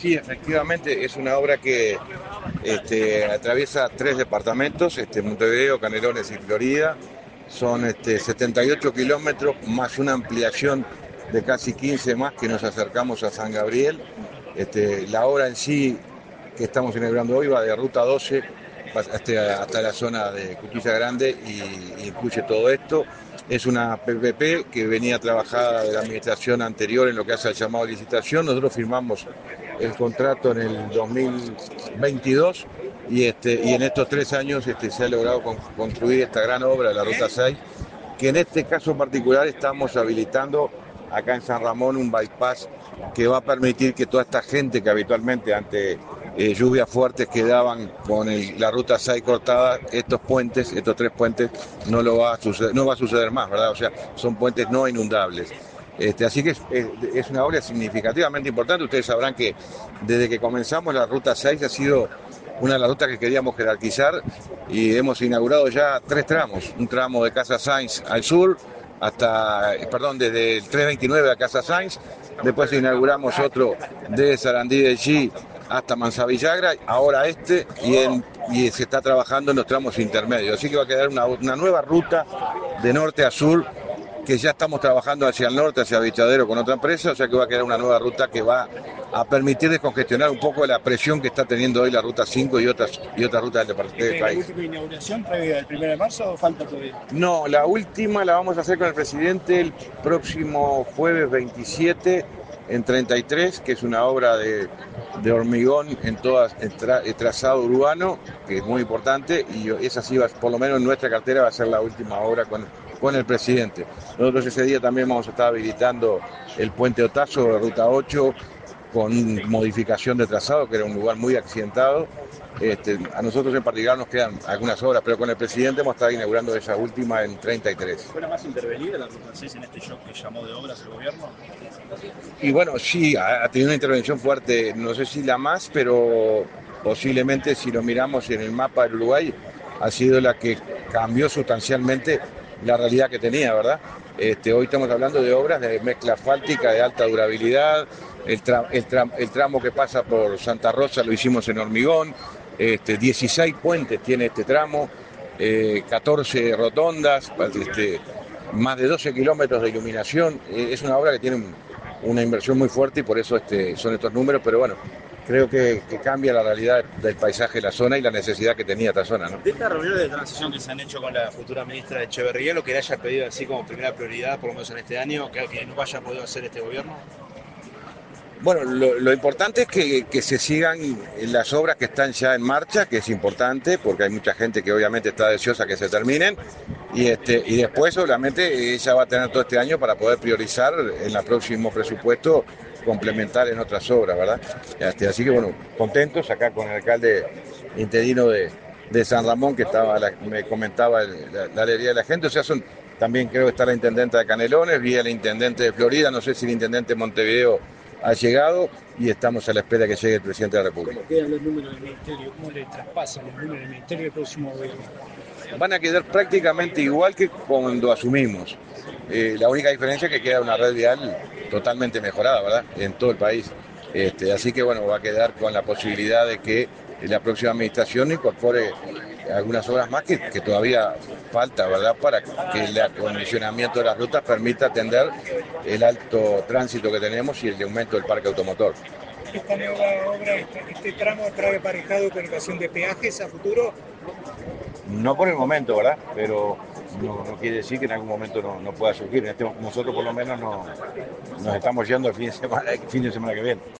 Sí, efectivamente es una obra que atraviesa tres departamentos, Montevideo, Canelones y Florida. Son 78 kilómetros más una ampliación de casi 15 más que nos acercamos a San Gabriel. La obra en sí que estamos inaugurando hoy va de Ruta 12 hasta la zona de Cuquilla Grande y incluye todo esto. Es una PPP que venía trabajada de la administración anterior en lo que hace al llamado de licitación. Nosotros firmamos el contrato en el 2022 y en estos 3 años se ha logrado concluir esta gran obra de la Ruta 6, que en este caso particular estamos habilitando acá en San Ramón un bypass que va a permitir que toda esta gente que habitualmente ante lluvias fuertes quedaban con la ruta 6 cortada, estos tres puentes no va a suceder más, ¿verdad? O sea, son puentes no inundables. Así que es una obra significativamente importante. Ustedes sabrán que desde que comenzamos la ruta 6 ha sido una de las rutas que queríamos jerarquizar y hemos inaugurado ya 3 tramos. Un tramo de Casa Sainz al sur, desde el 329 a Casa Sainz. Después inauguramos otro de Sarandí de G hasta Manzavillagra, ahora y se está trabajando en los tramos intermedios. Así que va a quedar una nueva ruta de norte a sur, que ya estamos trabajando hacia el norte, hacia Bichadero con otra empresa, o sea que va a quedar una nueva ruta que va a permitir descongestionar un poco la presión que está teniendo hoy la Ruta 5 y otras rutas del país. ¿La última inauguración previa del 1 de marzo o falta todavía? No, la última la vamos a hacer con el presidente el próximo jueves 27 en 33, que es una obra de hormigón en todo el trazado urbano, que es muy importante, y esa sí, por lo menos en nuestra cartera, va a ser la última obra con el presidente. Nosotros ese día también vamos a estar habilitando el puente Otazo de Ruta 8 con modificación de trazado, que era un lugar muy accidentado. A nosotros en particular nos quedan algunas obras, pero con el presidente vamos a estar inaugurando esa última en 33. ¿Fue la más intervenida la Ruta 6 en este shock que llamó de obras el gobierno? Y bueno, sí, ha tenido una intervención fuerte, no sé si la más, pero posiblemente si lo miramos en el mapa del Uruguay, ha sido la que cambió sustancialmente la realidad que tenía, ¿verdad? Hoy estamos hablando de obras de mezcla asfáltica de alta durabilidad. El tramo que pasa por Santa Rosa lo hicimos en hormigón. 16 puentes tiene este tramo, 14 rotondas, más de 12 kilómetros de iluminación. Es una obra que tiene una inversión muy fuerte y por eso son estos números, pero bueno, creo que cambia la realidad del paisaje de la zona y la necesidad que tenía esta zona, ¿no? De estas reuniones de transición que se han hecho con la futura ministra Echeverría, lo que le haya pedido así como primera prioridad, por lo menos en este año, que no haya podido hacer este gobierno. Bueno, lo importante es que se sigan las obras que están ya en marcha, que es importante, porque hay mucha gente que obviamente está deseosa que se terminen, y después obviamente ella va a tener todo este año para poder priorizar en el próximo presupuesto, complementar en otras obras, ¿verdad? Así que bueno, contentos acá con el alcalde interino de San Ramón, que me comentaba la alegría de la gente. O sea, también creo que está la intendenta de Canelones, vi al intendente de Florida, no sé si el intendente de Montevideo ha llegado, y estamos a la espera de que llegue el presidente de la República. ¿Cómo quedan los números del ministerio? ¿Cómo le traspasan los números del ministerio del próximo gobierno? Van a quedar prácticamente igual que cuando asumimos. La única diferencia es que queda una red vial totalmente mejorada, ¿verdad? En todo el país. Así que bueno, va a quedar con la posibilidad de que la próxima administración incorpore algunas obras más que todavía falta, ¿verdad? Para que el acondicionamiento de las rutas permita atender el alto tránsito que tenemos y el aumento del parque automotor. ¿Esta nueva obra, este tramo trae aparejado colocación de peajes a futuro? No por el momento, ¿verdad? Pero no quiere decir que en algún momento no pueda surgir. Nosotros por lo menos nos estamos yendo el fin de semana que viene.